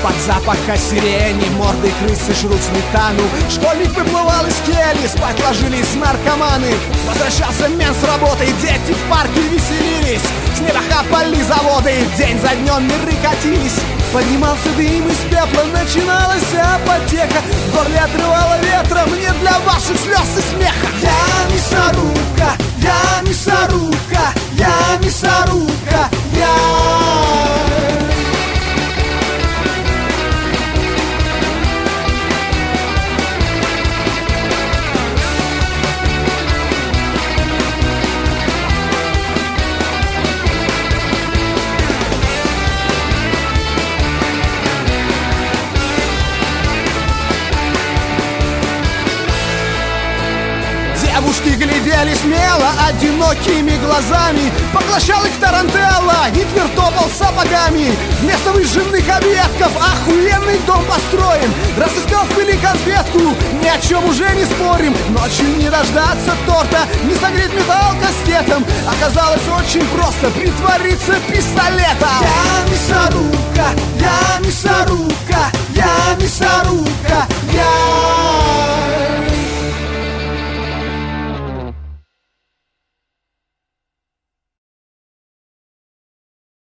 Под запаха сирени морды крысы жрут сметану. Школьник выплывал из кельи, спать ложились наркоманы. Возвращался мен с работы, дети в парке веселились. С неба хапали заводы, день за днем миры катились. Поднимался дым из пепла, начиналась апотека. В горле отрывало ветром, не для ваших слез и смеха. Я мясорубка, я мясорубка, я мясорубка, я... Девушки глядели смело, одинокими глазами. Поглощал их тарантелла, Гитлер топал сапогами. Вместо выжженных объедков охуенный дом построен. Разыскал в пыли конфетку, ни о чем уже не спорим. Ночью не дождаться торта, не согреть металл кастетом. Оказалось очень просто притвориться пистолетом. Я мясорубка, я мясорубка, я мясорубка.